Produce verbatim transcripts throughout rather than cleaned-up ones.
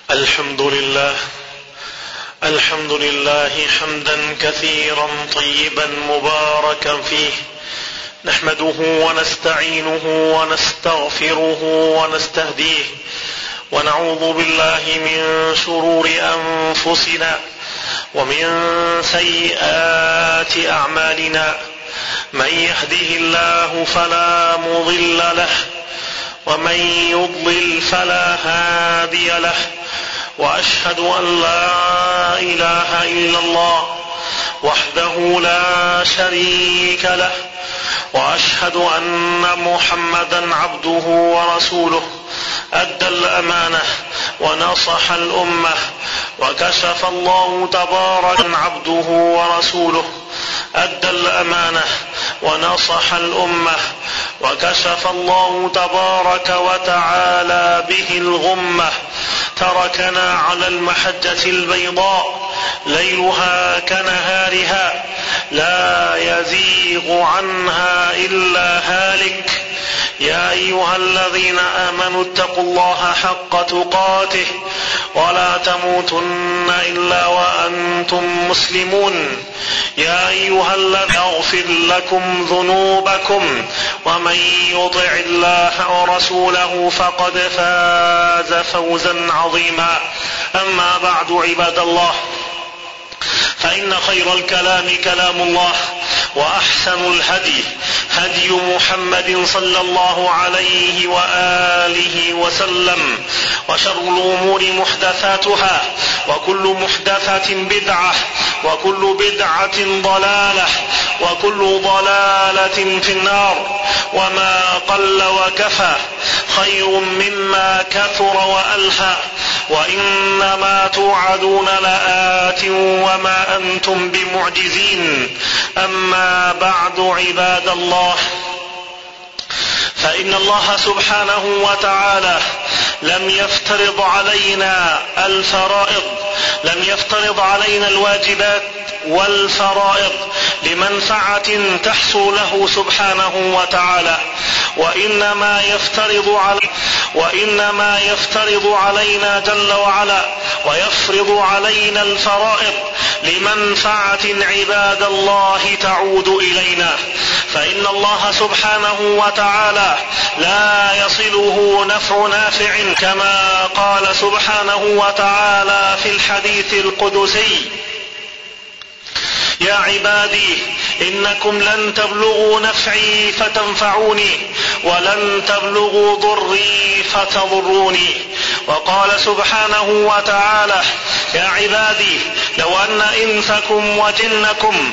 الحمد لله الحمد لله حمدا كثيرا طيبا مباركا فيه، نحمده ونستعينه ونستغفره ونستهديه، ونعوذ بالله من شرور أنفسنا ومن سيئات أعمالنا. من يهده الله فلا مضل له، ومن يضلل فلا هادي له، وأشهد أن لا إله إلا الله وحده لا شريك له، وأشهد أن محمدا عبده ورسوله، أدى الأمانة ونصح الأمة، وكشف الله تبارك عبده ورسوله، أدى الأمانة ونصح الأمة، وكشف الله تبارك وتعالى به الغمة، تركنا على المحجة البيضاء ليلها كنهارها، لا يزيغ عنها إلا هالك. يا أيها الذين آمنوا اتقوا الله حق تقاته ولا تموتن إلا وأنتم مسلمون. يا أيها الذين يغفر لكم ذنوبكم، ومن يطع الله ورسوله فقد فاز فوزا عظيما. أما بعد، عباد الله، فإن خير الكلام كلام الله، وأحسن الهدي هدي محمد صلى الله عليه وآله وسلم، وشر الأمور محدثاتها، وكل محدثة بدعة، وكل بدعة ضلالة، وكل ضلالة في النار. وما قل وكفى خير مما كثر وألهى، وإنما توعدون لآت وما أنتم بمعجزين. أما بعد، عباد الله، فإن الله سبحانه وتعالى لم يفترض علينا الفرائض، لم يفترض علينا الواجبات والفرائض لمنفعة تحصل له سبحانه وتعالى، وإنما يفترض علي وإنما يفترض علينا جل وعلا ويفرض علينا الفرائض لمنفعة عباد الله تعود إلينا. فإن الله سبحانه وتعالى لا يصله نفع نافع، كما قال سبحانه وتعالى في الحديث القدسي: يا عبادي إنكم لن تبلغوا نفعي فتنفعوني، ولن تبلغوا ضري فتضروني. وقال سبحانه وتعالى: يا عبادي لو أن إنسكم وجنكم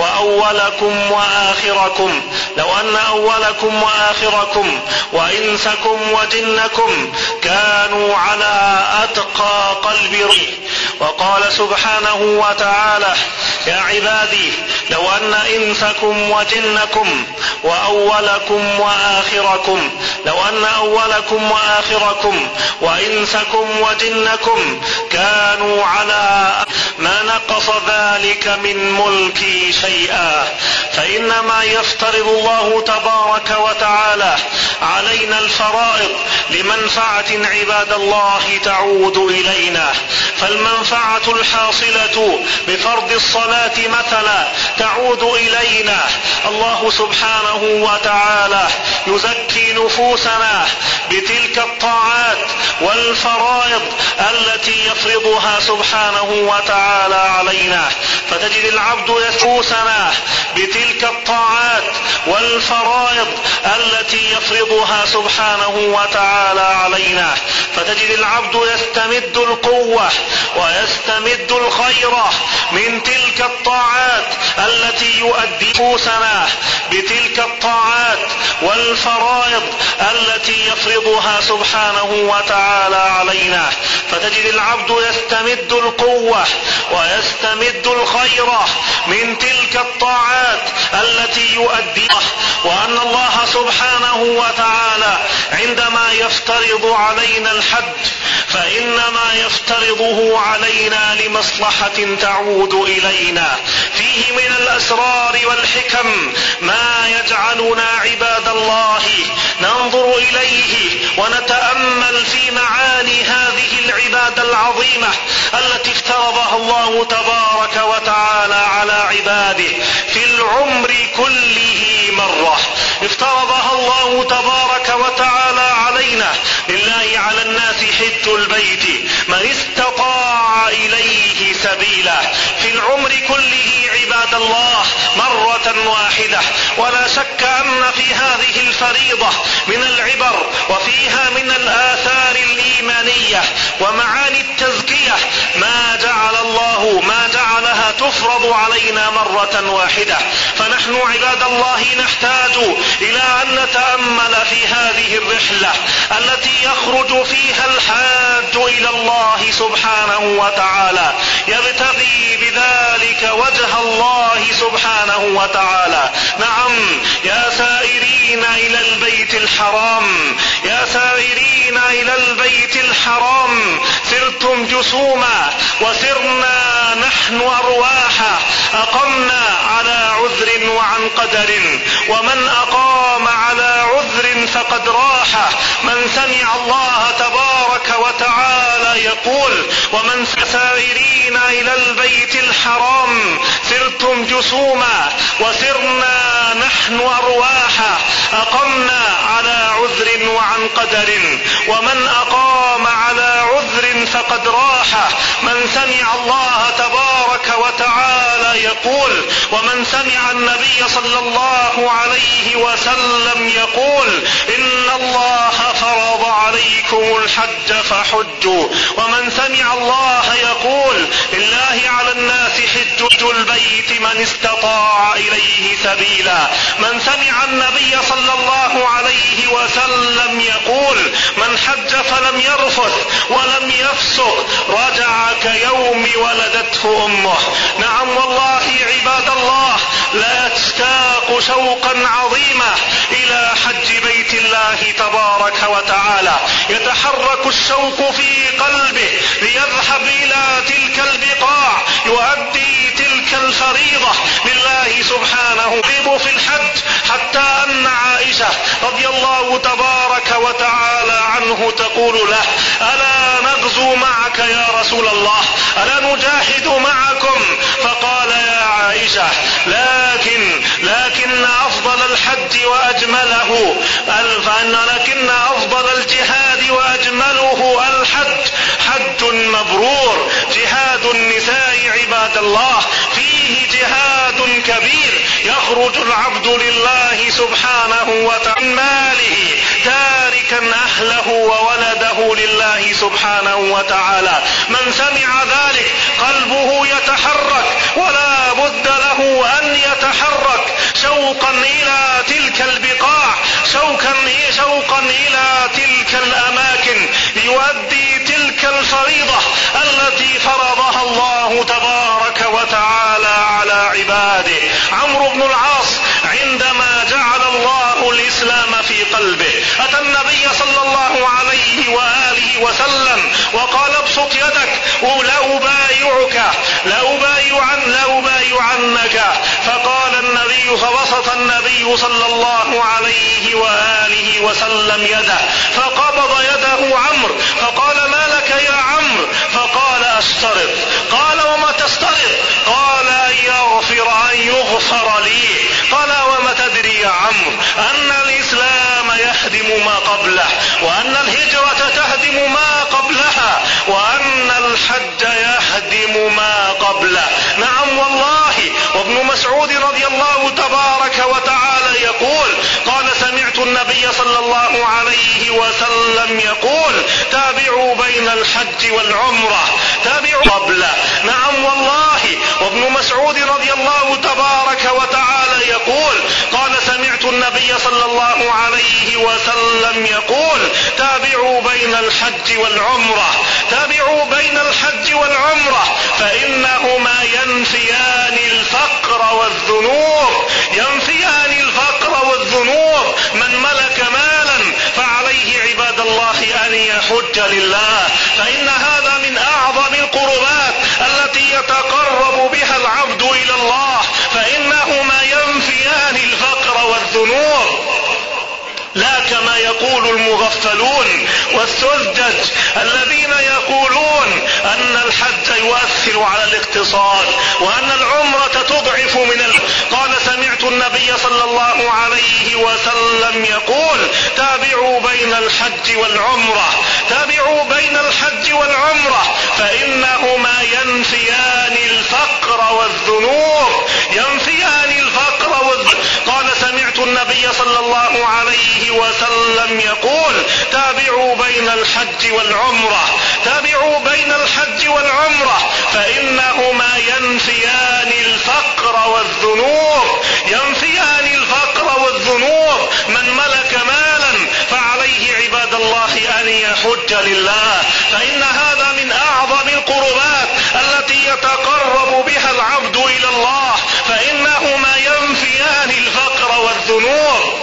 وأولكم وآخركم لو أن أولكم وآخركم وإنسكم وجنكم كانوا على أتقى قلب رجل. وقال سبحانه وتعالى: يا عبادي لو أن إنسكم وجنكم وأولكم وآخركم لو أن أولكم وآخركم وإنسكم وجنكم كانوا على ما نقص ذلك من ملكي شيئا. فإنما يفترض الله تبارك وتعالى علينا الفرائض لمنفعة عباد الله تعود إلينا. فالمنفعة الحاصلة بفرض الصلاة مثلا تعود إلينا. الله سبحانه وتعالى يزكي نفوسنا بتلك الطاعات والفرائض التي يفرضها سبحانه وتعالى علينا، فتجد العبد ينفوسنا بتلك الطاعات والفرائض التي يفرضها سبحانه وتعالى علينا، فتجد العبد يستمد القوة ويستمد الخير من تلك الطاعات التي يؤدي نفوسنا بتلك الطاعات والفرائض التي يفرضها سبحانه وتعالى علينا، فتجد العبد يستمد القوة ويستمد الخير من تلك الطاعات التي يؤدي. وأن الله سبحانه وتعالى عندما يفترض علينا الحج فإنما يفترضه علينا لمصلحة تعود إلينا. فيه من الأسرار والحكم ما يجعلنا عباد الله ننظر إليه ونتأمل في معاني هذه العبادة العبادة العظيمة التي افترضها الله تبارك وتعالى على عباده في العمر كله مرة. افترضها الله تبارك وتعالى علينا: لله على الناس حج البيت من استطاع إليه سبيلا، في العمر كله عباد الله مرة واحدة. ولا شك أن في هذه الفريضة من العبر وفيها من الآثار الإيمانية ومعاني التزكية ما جعل الله ما جعلها تفرض علينا مرة واحدة. فنحن عباد الله نحتاج إلى أن نتأمل في هذه الرحلة التي يخرج فيها الحاج إلى الله سبحانه وتعالى يبتغي بذلك وجه الله سبحانه وتعالى. نعم، يا سائرين إلى البيت الحرام، يا سائرين إلى البيت الحرام، سرتم جسوما وسرنا نحن أرواحا، أقمنا على عذر وعن قدر، ومن أقام على عذر فقد راح. من سمع الله تبارك وتعالى يقول: ومن سائرين إلى البيت الحرام سرتم جسوما وسرنا نحن أرواحا، أقمنا على عذر وعن قدر، ومن أقام على عذر فقد راح. من سمع الله تبارك وتعالى يقول: ومن سمع النبي صلى الله عليه وسلم يقول: إن الله فرض عليكم الحج فحجوا. ومن سمع الله يقول: لله على الناس حج البيت من استطاع إليه سبيلا. من سمع النبي صلى الله عليه وسلم يقول: من حج فلم يرفث ولم يفسق رجع كيوم ولدته أمه. نعم والله عباد الله، لا تشتاق شوقا عظيما إلى حج بيت الله تبارك وتعالى، يتحرك الشوق في قلبه ليذهب إلى تلك البقاع يؤدي تلك الفريضة لله سبحانه في الحج، حتى أن عائشة رضي الله تبارك وتعالى عنه تقول له: ألا نغزو معك يا رسول الله؟ ألا نجاهد معكم؟ فقال: يا عائشة، لكن لكن أفضل الحج وأجمله فإن لكن أفضل الجهاد وأجمله الحج، حج مبرور. جهاد النساء عباد الله فيه جهاد كبير، يخرج العبد لله سبحانه وتعالى من ماله تاركا أهله وولده لله سبحانه وتعالى. من سمع ذلك قلبه يتحرك، ولا بد له أن يتحرك شوقا إلى تلك البقاع، شوقا شوقا إلى تلك الأماكن ليؤدي تلك الفريضة التي فرضها الله تبارك وتعالى على عباده. عمرو بن العاص عندما جعل الله الإسلام في قلبه أتى النبي صلى الله عليه وآله وسلم وقال: ابسط يدك لا أبايعك لا أبايعن لا أبايعنك. فقال النبي فبسط النبي صلى الله عليه وآله وسلم يده، فقبض يده عمرو فقال: ما لك يا عمرو؟ فقال: أشترط. قال: وما تشترط؟ قال: أن يغفر أن يغفر لي. قال: وما تدري يا عمرو أن الإسلام يهدم ما قبله، وأن الهجرة تهدم ما قبلها، وأن الحج يهدم ما قبله. نعم والله. وابن مسعود رضي الله تبارك وتعالى يقول: قال: سمعت النبي صلى الله عليه وسلم يقول: تابعوا بين الحج والعمرة، تابعوا قبله. نعم والله. وابن مسعود رضي الله تبارك وتعالى يقول: قال: سمعت النبي صلى الله عليه وسلم يقول: تابعوا بين الحج والعمرة، تابعوا بين الحج والعمرة، فإنهما ينفيان الفقر والذنوب، ينفيان الفقر والذنوب. من ملك مالا فعليه عباد الله أن يحج لله، فإن هذا من أعظم القربات التي يتقرب بها العبد إلى الله، فإنهما ينفيان الفقر والذنوب. لا كما يقول المغفلون والسذج الذين يقولون الحج يؤثر على الاقتصاد، وأن العمرة تضعف من ال... قال سمعت النبي صلى الله عليه وسلم يقول تابعوا بين الحج والعمرة، تابعوا بين الحج والعمرة فإنهما ينفيان الفقر والذنوب، ينفيان الفقر والذنوب. قال سمعت النبي صلى الله عليه وسلم يقول تابعوا بين الحج والعمرة، تابعوا بين الحج والعمرة فإنهما ينفيان الفقر والذنوب، ينفيان الفقر والذنوب. من ملك مالا فعليه عباد الله أن يحج لله، فإن هذا من أعظم القربات التي يتقرب بها العبد إلى الله، فإنهما ينفيان الفقر والذنوب.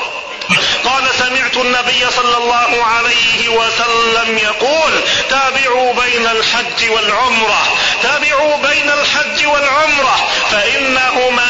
قال سمعت النبي صلى الله عليه وسلم يقول تابعوا بين الحج والعمرة، تابعوا بين الحج والعمرة فإنهما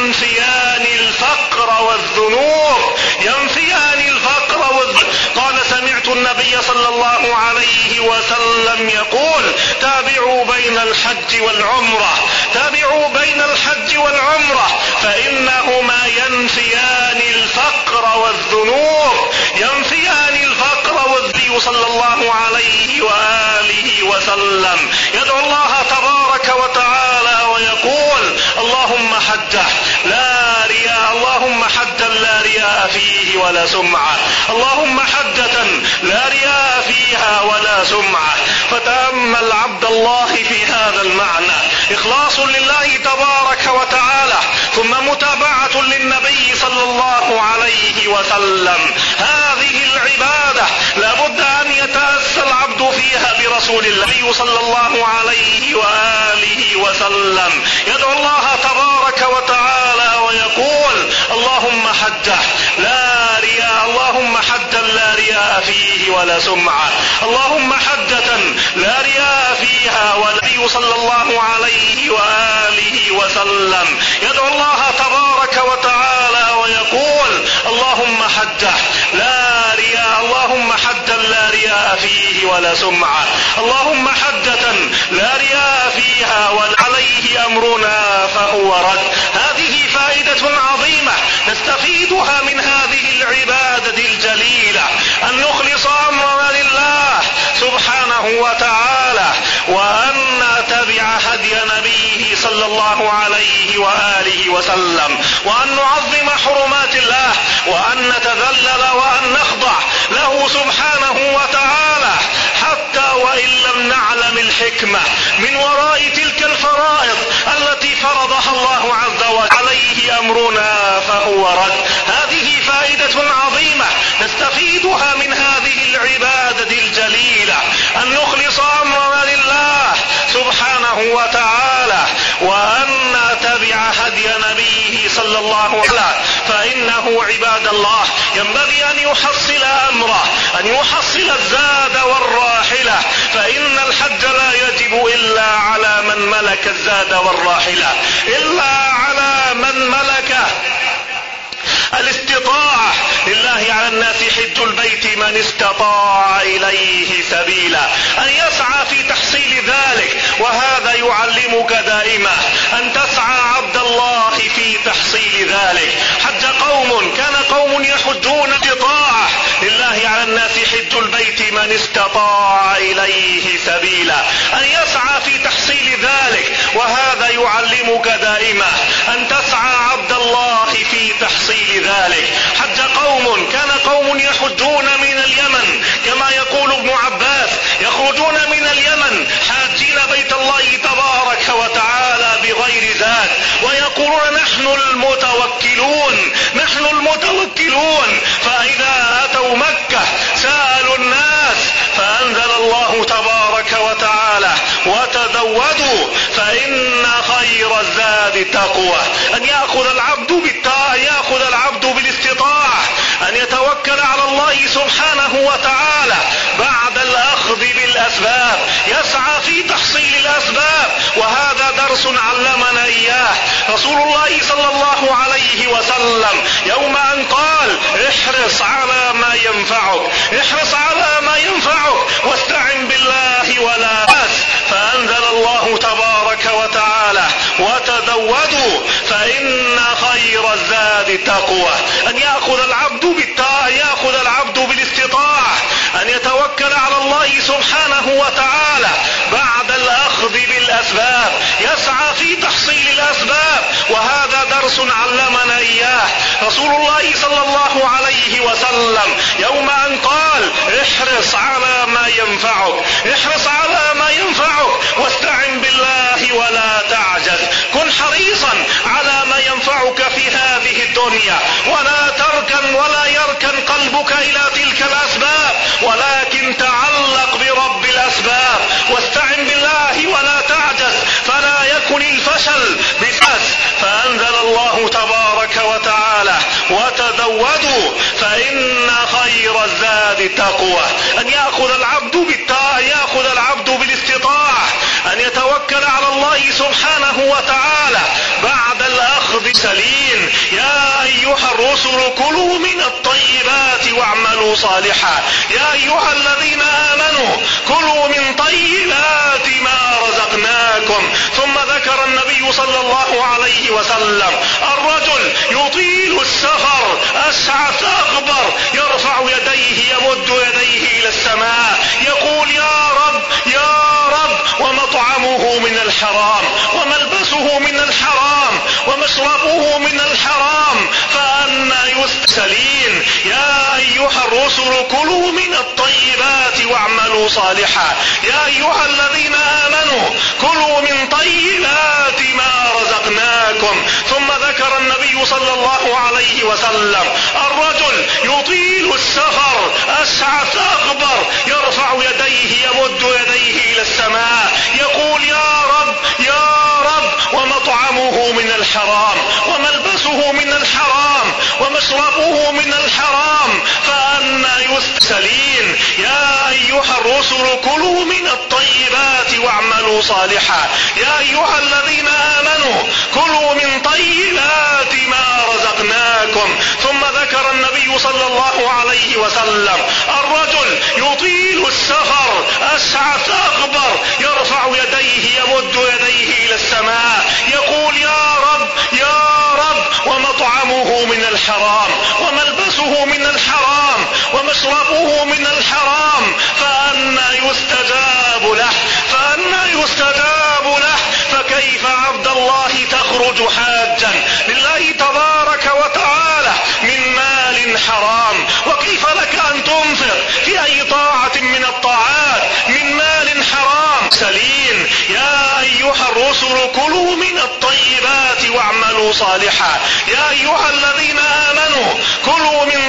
ينفيان الفقر والذنوب، ينفيان الفقر والذنوب. قال سمعت النبي صلى الله عليه وسلم يقول تابعوا بين الحج والعمرة، تابعوا بين الحج والعمرة فإنهما ينفيان الفقر والذنوب، ينفيان الفقر والذنوب. صلى الله عليه وآله وسلم يدعو الله تبارك وتعالى ويقول اللهم حجه لا رياء، اللهم حجا لا رياء فيه ولا سمعة، اللهم حجة لا رياء فيها ولا سمعة. فتأمل عبد الله في هذا المعنى، إخلاص لله تبارك وتعالى ثم متابعة للنبي صلى الله عليه وسلم. هذه العبادة لابد أن يتأسى العبد فيها برسول الله صلى الله عليه وآله وسلم. يدعو الله تبارك وتعالى ويقول اللهم حجه لا رياء، اللهم حجا لا رياء فيه ولا سمعة، اللهم حجة لا رياء فيها. والنبي صلى الله عليه وآله وسلم يدعو الله تبارك وتعالى ويقول اللهم حجه لا رياء، اللهم حجا لا رياء فيه ولا سمعة، اللهم حجة لا رياء فيها وعليه أمرنا فهو رد. هذه فائدة عظيمة نستفيدها من هذه العبادة الجليلة، أن نخلص أمرنا لله سبحانه وتعالى، وأن نتبع هدي نبيه صلى الله عليه وآله وسلم، وأن نعظم حرمات الله، وأن نتذلل وأن نخضع له سبحانه وتعالى حتى وإن لم نعلم الحكمة من وراء تلك الفرائض التي فرضها الله عز وجل. عليه أمرنا فهو رد. هذه فائدة عظيمة نستفيدها من هذه العبادة الجليلة، أن نخلص أمرنا لله سبحانه وتعالى، وأن نتبع هدي نبيه صلى الله عليه وسلم. فإنه عباد الله ينبغي أن يحصل أمره، أن يحصل الزاد والراحلة، فإن الحج لا يجب إلا على من ملك الزاد والراحلة، إلا على من ملك الاستطاعة. لله على الناس حج البيت من استطاع إليه سبيلا، أن يسعى في تحصيل ذلك. وهذا يعلمك دائما أن تسعى عبد الله في تحصيل ذلك. حج قوم، كان قوم يحجون استطاعة. لله على الناس حج البيت من استطاع إليه سبيلا، أن يسعى في تحصيل ذلك. وهذا يعلمك دائما أن تسعى عبد الله في تحصيل ذلك. حج قوم، كان قوم يحجون من اليمن، كما يقول ابن عباس يخرجون من اليمن حاجين بيت الله تبارك وتعالى بغير زاد، ويقولون نحن المتوكلون، نحن المتوكلون. فإذا أتوا مكة سألوا الناس، فأنزل الله تبارك وتعالى وتزودوا فإن خير الزاد التقوى. أن يأخذ العبد بالتقوى، يأخذ العبد بالاستطاعة، أن يتوكل على الله سبحانه وتعالى بعد الأخذ بالأسباب، يسعى في تحصيل الأسباب. وهذا درس علمنا إياه رسول الله صلى الله عليه وسلم يوم أن قال احرص على ما ينفعك، احرص على ما ينفعك واستعن بالله ولا بأس. فأنزل الله تبارك وتعالى وتزودوا فإن خير الزاد التقوى. أن يأخذ العبد بالتاء، يأخذ العبد بالاستطاعة، أن يتوكل على الله سبحانه وتعالى بعد الأخذ بالأسباب، يسعى في تحصيل الأسباب، وهذا درس علمنا إياه رسول الله صلى الله عليه وسلم يوم أن قال: احرص على ما ينفعك، احرص على ما ينفعك واستعن بالله ولا تعجز. كن حريصا على ما ينفعك في هذه الدنيا، ولا تركن ولا يركن قلبك إلى تلك الأسباب، ولكن تعلق برب الأسباب واستعن بالله ولا تعجز، فلا يكن الفشل بفاس. فأنزل الله تبارك وتعالى: وتزودوا فإن خير الزاد التقوى. أن يأخذ العبد بالتاء، يأخذ العبد بالاستطاعة، أن يتوكل على الله سبحانه وتعالى بعد الأخذ سليم. يا أيها الرسل كلوا من الطيبات واعملوا صالحا. يا أيها الذين آمنوا كلوا من طيبات ما رزقناكم. ثم ذكر النبي صلى الله عليه وسلم الرجل يطيل السفر أشعث أغبر يرفع يديه، يمد يديه إلى السماء يقول: يا رب يا رب، ومطعمه من الحرام وملبسه من الحرام ومشربه من الحرام، فأنى يستسلين. يا أيها الرسل كلوا من الطيبات واعملوا صالحا. يا أيها الذين آمنوا كلوا من طيبات ما رزقناكم. ثم ذكر النبي صلى الله عليه وسلم الرجل يطيل السفر أشعث أغبر يرفع يديه، يمد يديه إلى السماء يقول: يا رب يا رب، ومطعمه من الحرام وملبسه من الحرام ومشربه من الحرام، فأنى يستسلين. يا أيها الرسل كلوا من الطيبات واعملوا صالحا. يا أيها الذين آمنوا كلوا من طيبات ما رزقناكم. ثم ذكر النبي صلى الله عليه وسلم الرجل يطيل السفر أشعث أغبر يرفع يديه، يمد يديه إلى السماء يقول: يا رب يا رب، ومطعمه من الحرام وملبسه من الحرام ومشربه من الحرام، فأنى يستجاب له فأنى يستجاب له. فكيف عبد الله تخرج حاجا لله تبارك وتعالى من مال حرام؟ وكيف لك أن تنفق في أي طاعة من الطاعات من مال حرام سليم؟ يا أيها الرسل كلوا من الطيبات واعملوا صالحا. يا أيها الذين آمنوا كلوا من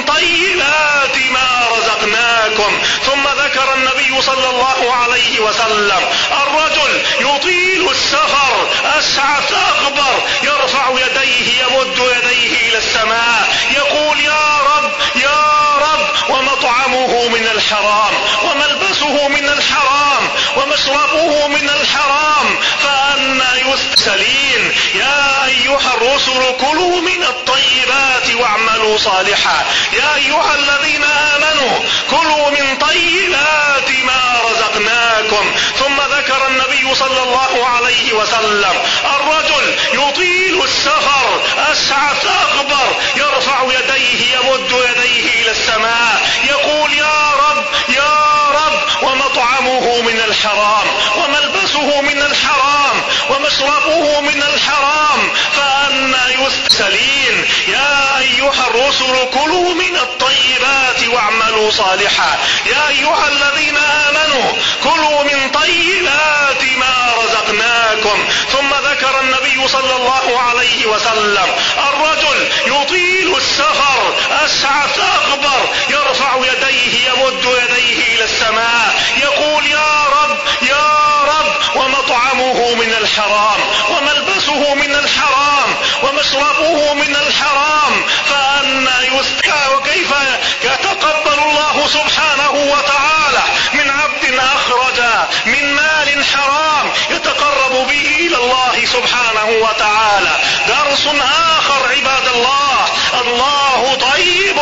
طيبات ما رزقناكم. ثم ذكر النبي صلى الله عليه وسلم الرجل يطيل السفر أشعث أغبر يرفع يديه، يمد يديه إلى السماء يقول: يا رب يا رب، ومطعمه من الحرام وملبسه من الحرام ومشربه من الحرام، فأنى يستسلين. يا أيها الرسل كلوا من الطيبات واعملوا صالحا. يا أيها الذين آمنوا كلوا من طيبات ما رزقناكم. ثم ذكر النبي صلى الله عليه وسلم الرجل يطيل السفر أشعث أغبر يرفع يديه، يمد يديه إلى السماء يقول: يا رب يا رب، ومطعمه من الحرام وملبسه من الحرام ومشربه من الحرام، فأنى يستسلين. يا أيها الرسل كلوا من الطيبات واعملوا صالحا. يا أيها الذين آمنوا كلوا من طيبات ما رزقناكم. ثم ذكر النبي صلى الله عليه وسلم الرجل يطيل السفر أشعث أغبر يرفع يديه، يمد يديه إلى السماء يقول: يا رب يا رب، ومطعمه من الحرام وملبسه من الحرام ومشربه من الحرام، فأنى يستسلين. وكيف يتقبل الله سبحانه وتعالى من عبد أخرج من مال حرام يتقرب به إلى الله سبحانه وتعالى؟ درس آخر عباد الله: الله طيب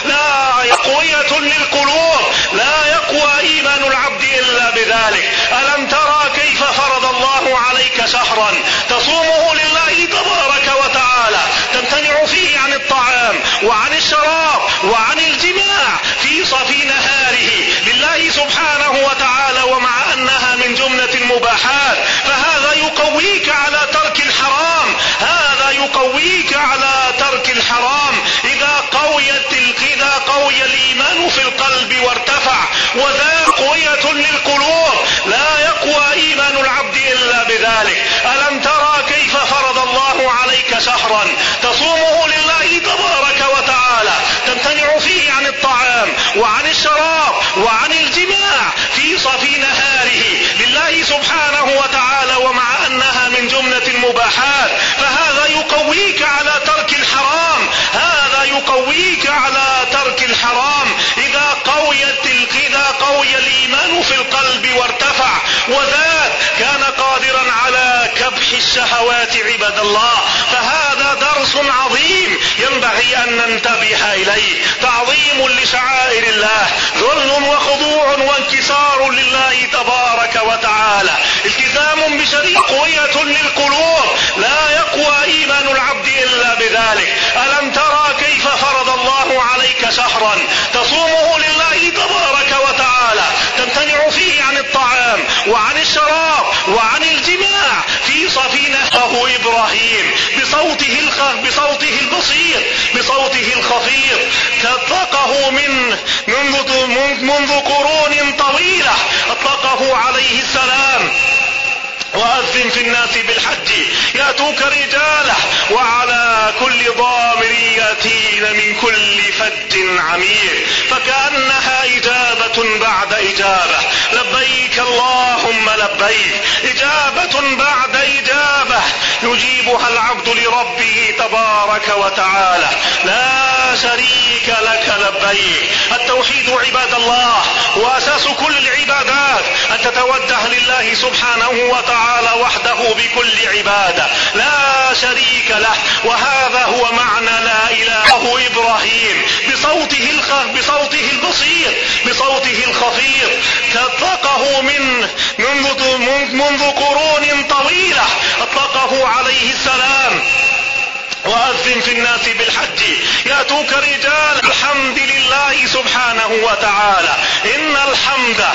لا يقوية للقلوب، لا يقوى إيمان العبد إلا بذلك. ألم ترى كيف فرض الله على شهرا تصومه لله تبارك وتعالى، تمتنع فيه عن الطعام وعن الشراب وعن الجماع في صفي نهاره لله سبحانه وتعالى، ومع أنها من جملة المباحات، فهذا يقويك على ترك الحرام، هذا يقويك على ترك الحرام. إذا قويت إذا قوي الإيمان في القلب وارتفع، وذا قوية للقلوب، لا يقوى إيمان العبد إلا بذلك. ألم ترى كيف فرض الله عليك شهرا تصومه لله تبارك وتعالى، تمتنع فيه عن الطعام وعن الشراب وعن الجماع في صفي نهاره لله سبحانه وتعالى، ومع أنها من جملة المباحات، فهذا يقويك على ترك الحرام، هذا يقويك على ترك الحرام. إذا قويت إذا قوي الإيمان في القلب وارتفع، وذات كان قادرا على كبح الشهوات عباد الله. فهذا درس عظيم ينبغي أن ننتبه إليه، تعظيم لشعائر الله، ذل وخضوع وانكسار لله تبارك وتعالى، التزام بشريعة، قوية للقلوب، لا يقوى إيمان العبد إلا بذلك. ألم ترى كيف فرض الله عليك شهرا تصومه لله تبارك وتعالى، تمتنع فيه عن الطعام وعن الشراب وعن الجماع في صفي نهره إبراهيم بصوته بصوته البسيط بصوته الخفيف، أطلقه من منذ منذ قرون طويلة، أطلقه عليه السلام. وأذن في الناس بالحج يأتوك رجالا وعلى كل ضامر يأتين من كل فج عميق، فكأنها إجابة بعد إجابة، لبيك اللهم لبيك، إجابة بعد إجابة يجيبها العبد لربه تبارك وتعالى، لا شريك لك لبيك. التوحيد عباد الله وأساس كل العبادات، أن تتوجه لله سبحانه وتعالى وحده بكل عبادة، لا شريك له. وهذا هو معنى لا إله إبراهيم بصوته بصوته البسيط بصوته الخفيف، أطلقه من منذ منذ قرون طويلة، أطلقه عليه السلام. وأذن في الناس بالحج يأتوك رجال، الحمد لله سبحانه وتعالى، إن الحمد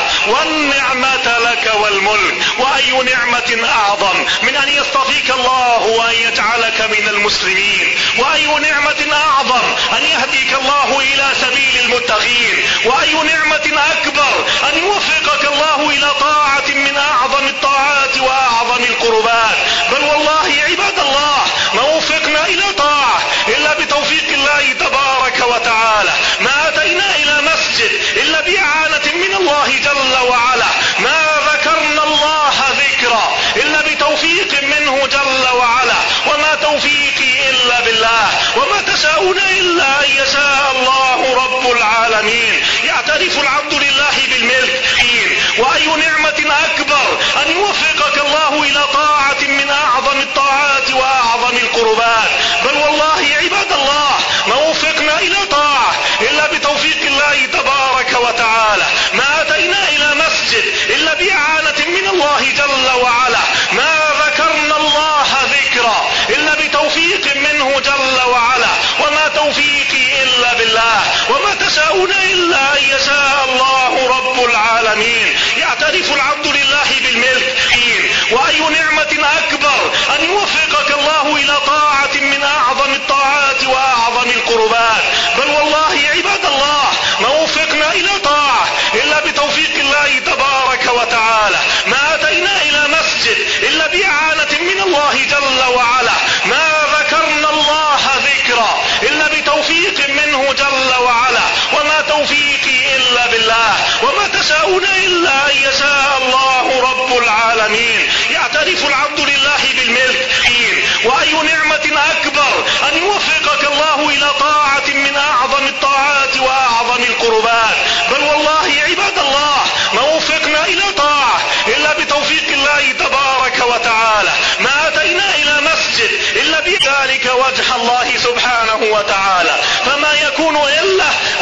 والنعمة لك والملك، وأي نعمة أعظم من أن يصطفيك الله وأن يجعلك من المسلمين، وأي نعمة أعظم أن يهديك الله إلى سبيل المتقين، وأي نعمة أكبر أن يوفقك الله إلى طاعة من أعظم الطاعات وأعظم القربات. بل والله عباد الله ما وفقنا إلى طاعة إلا بتوفيق الله تبارك وتعالى، ما أتينا إلى مسجد إلا بإعانة من الله جل وعلا، ما ذكرنا الله ذكرا إلا بتوفيق منه جل وعلا، وما توفيقي إلا بالله، وما تشاءون إلا أن يشاء الله رب العالمين. يعترف العبد لله بالملك، وأي نعمة أكبر أن يوفقك الله إلى طاعة من أعظم الطاعات وأعظم القربات. بل والله عباد الله ما وفقنا إلى طاعة إلا بتوفيق الله تبارك وتعالى، ما أتينا إلى مسجد إلا بإعانة من الله جل وعلا، ما ذكرنا الله ذكرا إلا بتوفيق منه جل وعلا، وما توفيقي إلا بالله، وما تشاءون إلا أن يشاء الله رب العالمين. يعترف العبد لله بالملك، وأي نعمة أكبر أن يوفقك الله إلى طاعة من أعظم الطاعات وأعظم القربات. بل والله عباد الله ما وفقنا إلى طاعة إلا بتوفيق الله تبارك وتعالى، ما أتينا إلى مسجد إلا بإعانة من الله جل وعلا، ما ذكرنا الله ذكرا إلا بتوفيق منه جل وعلا، وما توفيقي إلا بالله، وما تشاءون إلا أن يشاء الله رب العالمين. يعترف العبد لله بالملك، وأي نعمة أكبر أن يوفقك الله إلى طاعة من أعظم الطاعات وأعظم القربات. بل والله عباد الله ما وفقنا إلى طاعة إلا بتوفيق الله تبارك وتعالى، ما أتينا إلى مسجد إلا بذلك وجه الله سبحانه وتعالى، فما يكون إلا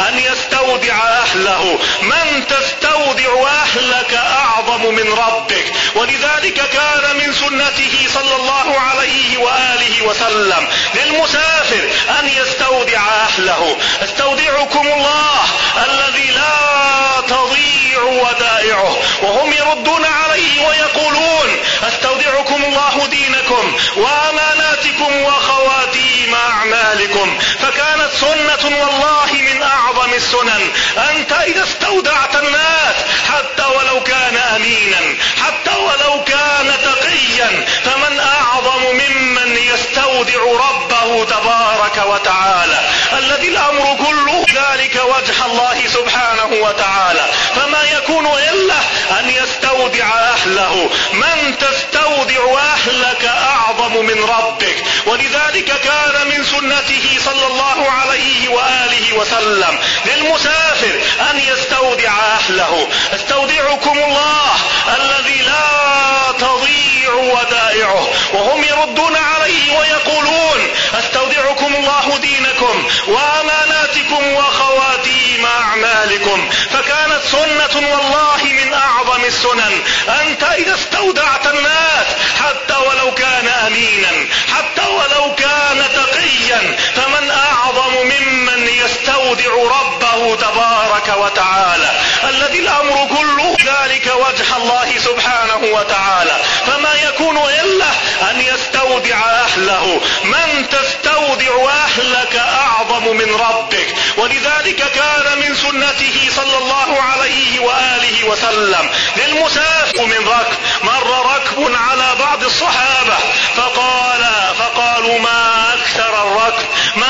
أن يستودع أهله. من تستودع أهلك أعظم من ربك. ولذلك كان من سنته صلى الله عليه وآله وسلم للمسافر أن يستودع أهله. استودعكم الله الذي لا تضيع ودائعه. وهم يردون عليه ويقولون استودعكم الله دينكم وأماناتكم وخواتيم أعمالكم. فكانت سنة والله من أعظم السنن. أنت إذا استودعت الناس حتى ولو كان أمينا، حتى ولو كان تقيا، فمن أعظم ممن يستودع ربه تبارك وتعالى الذي الأمر كله ذلك وجه الله سبحانه وتعالى. فما يكون إلا أن يستودع أهله. من تستودع أهلك أعظم من ربك. ولذلك كان من سنته صلى الله عليه وآله وسلم للمسافر أن يستودع أهله. استودعكم الله الذي لا تضيع ودائعه. وهم يردون عليه ويقولون استودعكم الله دينكم وأماناتكم وخواتيم أعمالكم. فكانت سنة والله من أعظم السنن. أنت إذا استودعت الناس حتى ولو كان أمينا، حتى ولو كان تقيا، فمن أعظم ممن يستودع ربه تبارك وتعالى الذي الأمر كله ذلك وجه الله سبحانه وتعالى. فما يكون إلا أن يستودع أهله. من تستودع أهلك أعظم من ربك. ولذلك كان من سنته صلى الله عليه وآله وسلم للمسافر من ركب. مر ركب على بعض الصحابة فقال فقالوا ما أكثر الركب،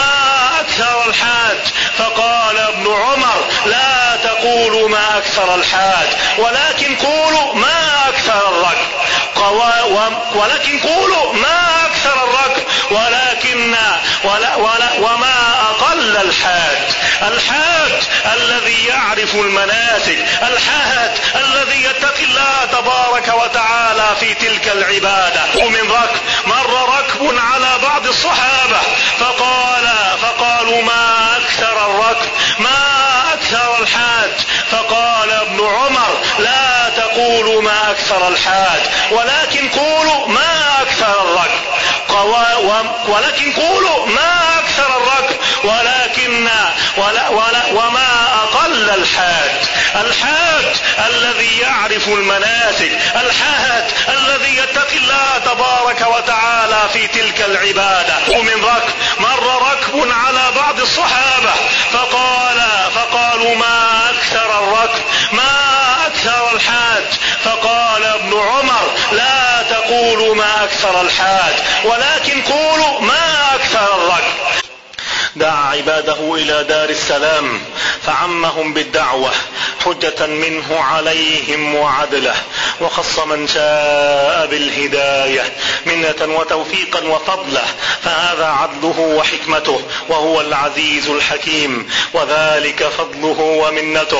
ما أكثر الحاج. فقال ابن عمر لا تقولوا ما أكثر الحاج ولكن قولوا ما أكثر الركب، ولكن قولوا ما أكثر الركب ولكن ولا ولا وما أقل الحاج. الحاج الذي يعرف المناسك، الحاج الذي يتقي الله تبارك وتعالى في تلك العبادة. ومن ركب مر ركب على بعض الصحابة فقال فقالوا ما أكثر الركب، ما أكثر الحاج. فقال ابن عمر لا تقولوا ما أكثر الحاج ولكن قولوا ما أكثر الركب، ولكن قولوا ما أكثر الركب ولكن ولا ولا وما أقل الحاج. الحاج الذي يعرف المناسك، الحاج الذي يتقي الله تبارك وتعالى في تلك العبادة. ومن ركب مر ركب على بعض الصحابة فقال فقالوا ما أكثر الركب، ما أكثر الحاج. فقال ابن عمر لا تقولوا ما أكثر الحاج ولكن قولوا ما أكثر الركب. دعا عباده إلى دار السلام فعمهم بالدعوة حجة منه عليهم وعدله، وخص من شاء بالهداية منة وتوفيقا وفضله، فهذا عدله وحكمته وهو العزيز الحكيم، وذلك فضله ومنته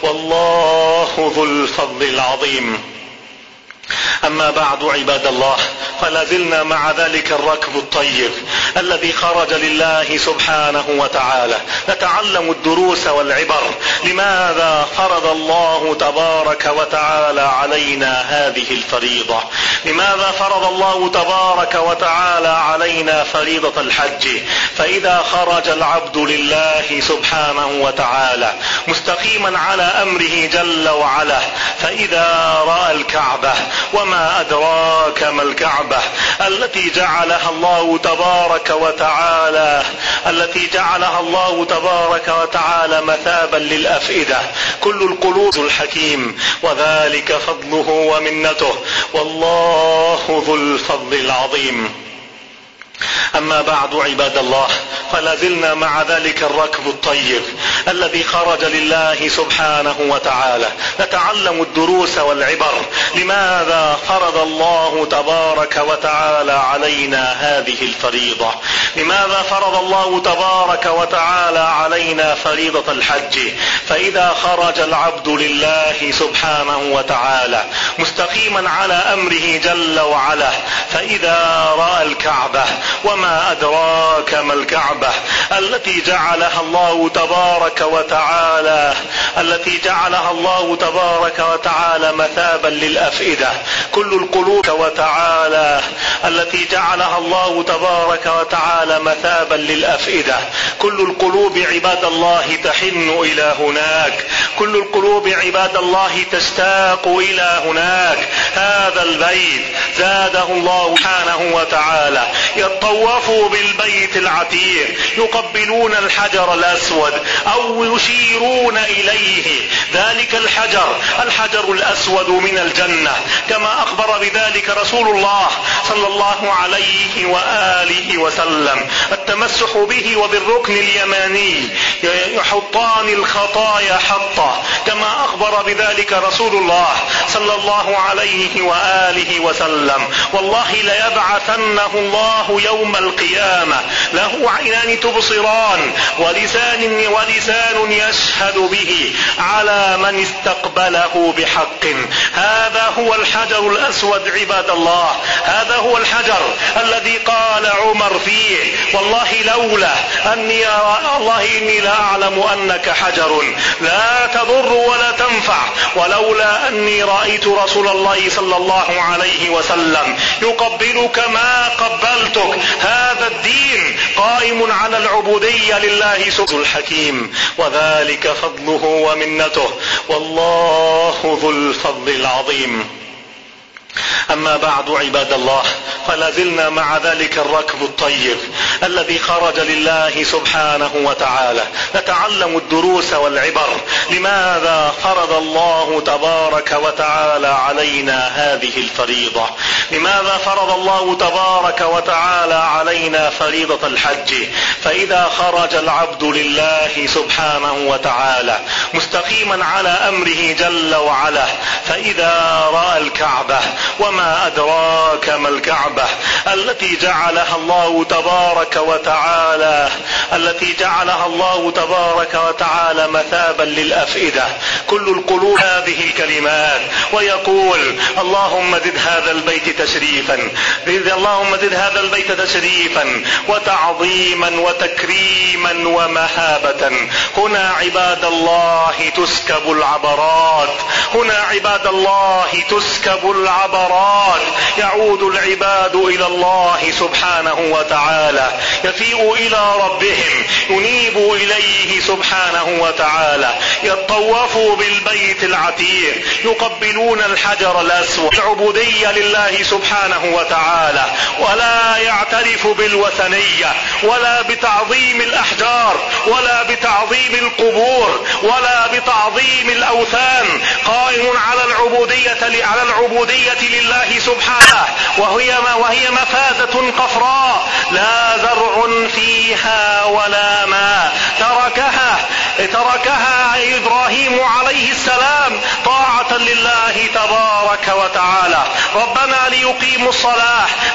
والله ذو الفضل العظيم. أما بعد عباد الله، فلازلنا مع ذلك الركب الطيب الذي خرج لله سبحانه وتعالى نتعلم الدروس والعبر. لماذا فرض الله تبارك وتعالى علينا هذه الفريضة؟ لماذا فرض الله تبارك وتعالى علينا فريضة الحج؟ فإذا خرج العبد لله سبحانه وتعالى مستقيما على أمره جل وعلا، فإذا رأى الكعبة، وما أدراك ما الكعبة التي جعلها الله تبارك وتعالى التي جعلها الله تبارك وتعالى مثابا للأفئدة، كل القلوب الحكيم، وذلك فضله ومنته والله ذو الفضل العظيم. أما بعد عباد الله، فلازلنا مع ذلك الركب الطيب الذي خرج لله سبحانه وتعالى نتعلم الدروس والعبر. لماذا فرض الله تبارك وتعالى علينا هذه الفريضة؟ لماذا فرض الله تبارك وتعالى علينا فريضة الحج؟ فإذا خرج العبد لله سبحانه وتعالى مستقيما على أمره جل وعلا، فإذا رأى الكعبة، وما أدراك ما الكعبة التي جعلها الله تبارك تبارك وتعالى التي جعلها الله تبارك وتعالى مثابا للأفئدة. كل القلوب وتعالى التي جعلها الله تبارك وتعالى مثابا للأفئدة. كل القلوب عباد الله تحن إلى هناك، كل القلوب عباد الله تشتاق إلى هناك. هذا البيت زاده الله سبحانه وتعالى يطوفوا بالبيت العتيق، يقبلون الحجر الأسود أو يشيرون إليه. ذلك الحجر الحجر الأسود من الجنة، كما أخبر بذلك رسول الله صلى الله عليه وآله وسلم. التمسح به وبالركن اليماني يحطان الخطايا حطا، كما أخبر بذلك رسول الله صلى الله عليه وآله وسلم. والله ليبعثنه الله يوم القيامة له عينان تبصران ولسان ولسان يشهد به على من استقبله بحق. هذا هو الحجر الأسود عباد الله، هذا هو الحجر الذي قال عمر فيه: والله لولا أني الله إني لا أعلم أنك حجر لا تضر ولا تنفع، ولولا أني رأيت رسول الله صلى الله عليه وسلم يقبلك ما قبلتك. هذا الدين قائم على العبودية لله سبحانه الحكيم، وذلك فضله ومنته، والله ذو الفضل العظيم. أما بعد عباد الله، فلا زلنا مع ذلك الركب الطيب الذي خرج لله سبحانه وتعالى نتعلم الدروس والعبر. لماذا فرض الله تبارك وتعالى علينا هذه الفريضة؟ لماذا فرض الله تبارك وتعالى علينا فريضة الحج؟ فإذا خرج العبد لله سبحانه وتعالى مستقيما على أمره جل وعلا، فإذا رأى الكعبة، وما أدراك ما الكعبة التي جعلها الله تبارك وتعالى التي جعلها الله تبارك وتعالى مثابا للأفئدة. كل القلوب هذه الكلمات ويقول: اللهم زد هذا البيت تشريفا، اللهم زد هذا البيت تشريفا وتعظيما وتكريما ومهابة. هنا عباد الله تسكب العبرات، هنا عباد الله تسكب العبرات. يعود العباد إلى الله سبحانه وتعالى، يفيء إلى ربهم، ينيب إليه سبحانه وتعالى، يطوفوا بالبيت العتيق، يقبلون الحجر الأسود، العبودية لله سبحانه وتعالى، ولا يعترف بالوثنية ولا بتعظيم الأحجار ولا بتعظيم القبور ولا بتعظيم الأوثان. قائم على العبودية على العبودية لله سبحانه، وهي وهي مفازة قفراء لا زرع فيها ولا ماء. تركها تركها إبراهيم عليه السلام طاعة لله تبارك وتعالى. ربنا ليقيموا الصلاة